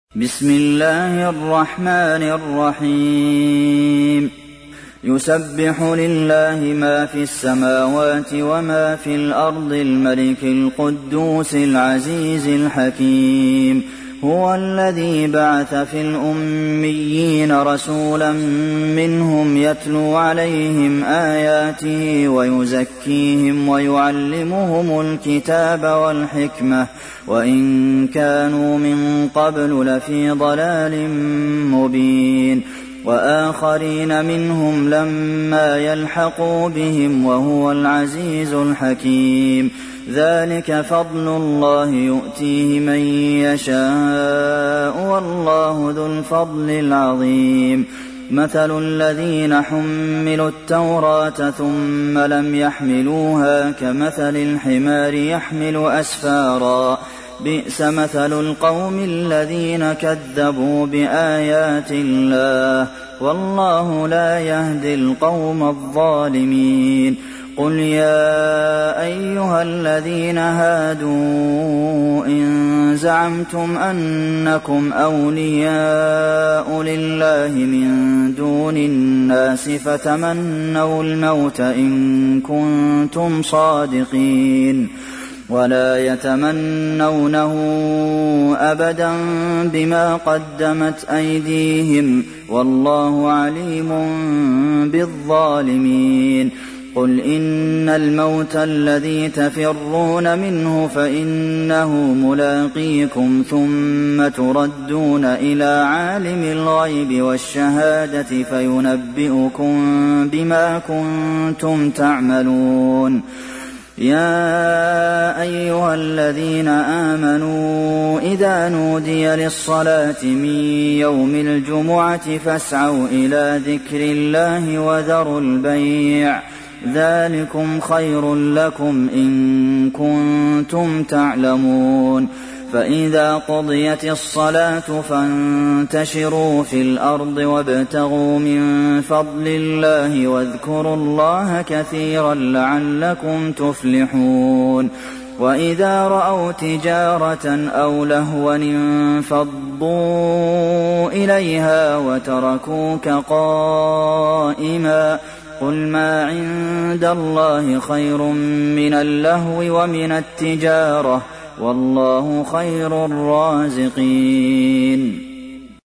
بسم الله الرحمن الرحيم يسبح لله ما في السماوات وما في الأرض الملك القدوس العزيز الحكيم هو الذي بعث في الأميين رسولا منهم يتلو عليهم آياته ويزكيهم ويعلمهم الكتاب والحكمة وإن كانوا من قبل لفي ضلال مبين وآخرين منهم لما يلحقوا بهم وهو العزيز الحكيم ذلك فضل الله يؤتيه من يشاء والله ذو الفضل العظيم مثل الذين حملوا التوراة ثم لم يحملوها كمثل الحمار يحمل أسفارا بئس مثل القوم الذين كذبوا بآيات الله والله لا يهدي القوم الظالمين قل يا أيها الذين هادوا إن زعمتم أنكم أولياء لله من دون الناس فتمنوا الموت إن كنتم صادقين ولا يتمنونه أبدا بما قدمت أيديهم والله عليم بالظالمين قل إن الموت الذي تفرون منه فإنه ملاقيكم ثم تردون إلى عالم الغيب والشهادة فينبئكم بما كنتم تعملون يا أيها الذين آمنوا إذا نودي للصلاة من يوم الجمعة فاسعوا إلى ذكر الله وذروا البيع ذلكم خير لكم إن كنتم تعلمون فإذا قضيت الصلاة فانتشروا في الأرض وابتغوا من فضل الله واذكروا الله كثيرا لعلكم تفلحون وإذا رأوا تجارة أو لهوا انفضوا إليها وتركوك قائما قل ما عند الله خير من اللهو ومن التجارة والله خير الرازقين